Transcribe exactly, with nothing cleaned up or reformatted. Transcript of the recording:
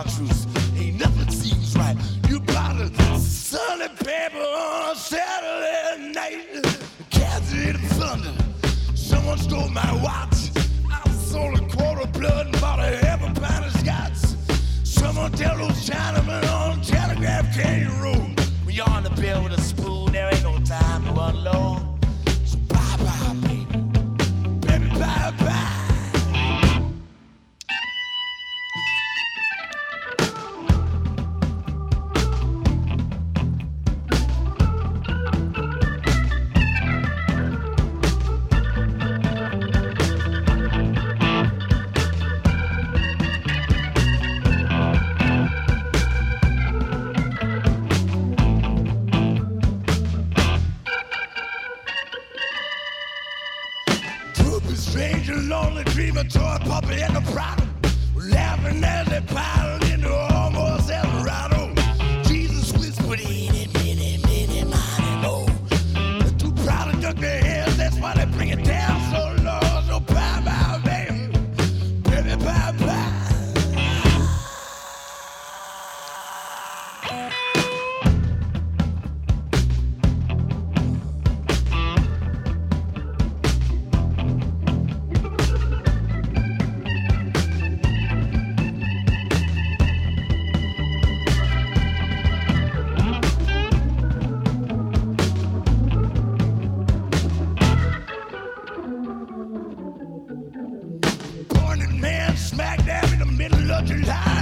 chartreuse. Ain't nothing seems right. You bought a sunny paper on a Saturday night. Cassie the thunder. Someone stole my watch. I sold a quarter blood and bought a half a pint of scotch. Someone tell those Chinamen on Telegraph Canyon Road. When you're on the bill with a spoon, there ain't no time to unload. So bye bye, baby. Baby, bye bye. Stranger, lonely dreamer, toy puppy, and a problem. Laughing as they piled into almost Eldorado. Jesus whispered, "Eeny, meeny, meeny, miny, mo." They're too proud to duck their heads, that's why they bring it down so low. So bye bye, baby, baby, bye bye. Man smack dab in the middle of July.